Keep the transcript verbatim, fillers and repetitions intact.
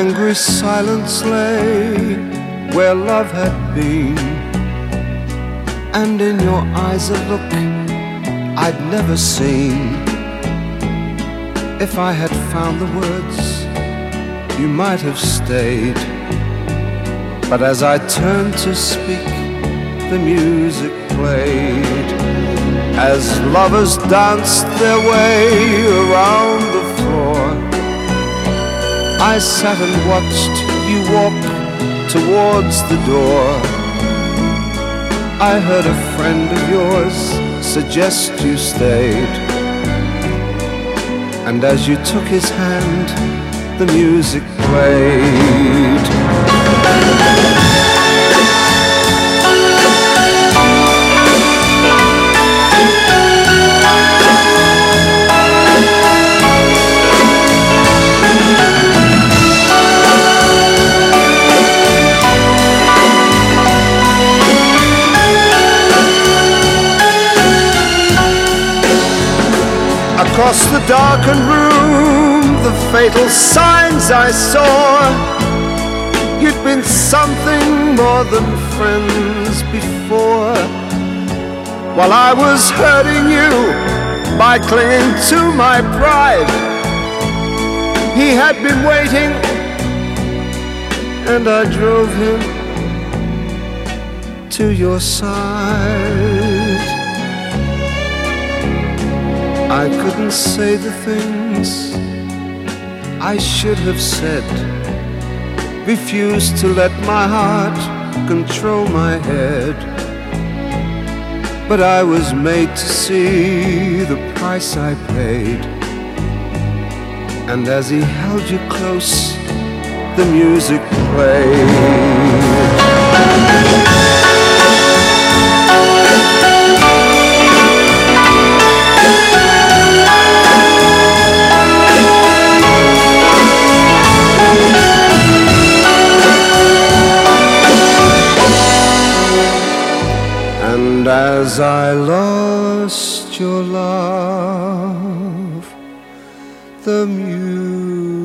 angry silence lay where love had been, and in your eyes a look I'd never seen. If I had found the words, you might have stayed. But as I turned to speak, the music played. As lovers danced their way around the floor, I sat and watched you walk towards the door. I heard a friend of yours suggest you stayed, and as you took his hand, the music played. Across the darkened room, the fatal signs I saw. You'd been something more than friends before. While I was hurting you by clinging to my pride, he had been waiting, and I drove him to your side. I couldn't say the things I should have said, refused to let my heart control my head. But I was made to see the price I paid, and as he held you close, the music played. And as I lost your love, the music